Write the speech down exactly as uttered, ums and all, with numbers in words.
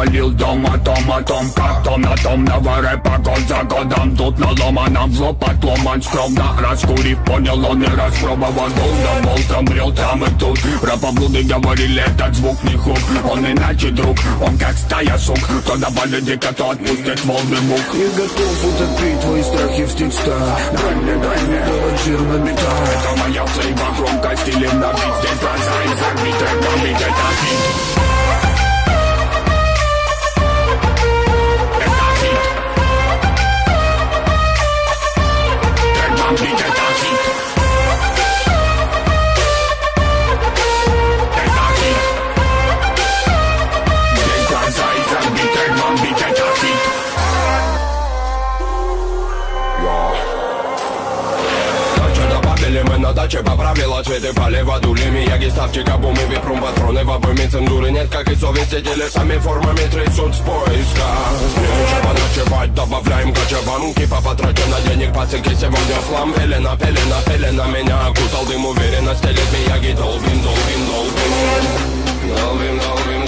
завалил дом, о том, о том, как то на том рэпа год за годом. Тут наломанном в лоб отломан скромно. Раскурив, понял он и распробовал. Был да болтом, брел там и тут. Рапоблуды говорили, этот звук не хук. Он иначе друг, он как стая сук. То добавит дико, то отпустит волны мук. Я готов утопить твои страхи в текстах. Дай мне, дай мне, давай жир на бита. Это моя флейва, громкость или на бит. Здесь глаза и забит, это бит, это бит. Мы на даче поправила цветы, полива дули Мияги, ставчика, бумы, випрум, патроны в обойме, цензуры нет, как и совести, телесами, формами трясут с поиска. Нечего ночевать, добавляем кочеванки, по потрачу на денег, пацанки, сегодня слам. Пелена, пелена, пелена, меня окутал дым, уверенно стелит Мияги, долбим, долбим, долбим. Долбим, долбим.